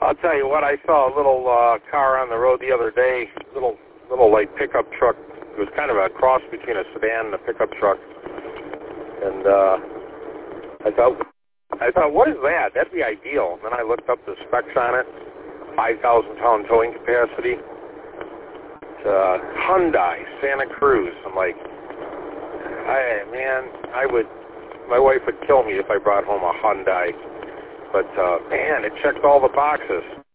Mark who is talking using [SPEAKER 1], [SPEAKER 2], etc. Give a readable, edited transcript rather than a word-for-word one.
[SPEAKER 1] I'll tell you what, I saw a little car on the road the other day, little like pickup truck. It was kind of a cross between a sedan and a pickup truck. And I thought, what is that? That'd be ideal. And then I looked up the specs on it. 5,000-pound towing capacity. It's Hyundai Santa Cruz. I'm like, my wife would kill me if I brought home a Hyundai. But, man, it checked all the boxes.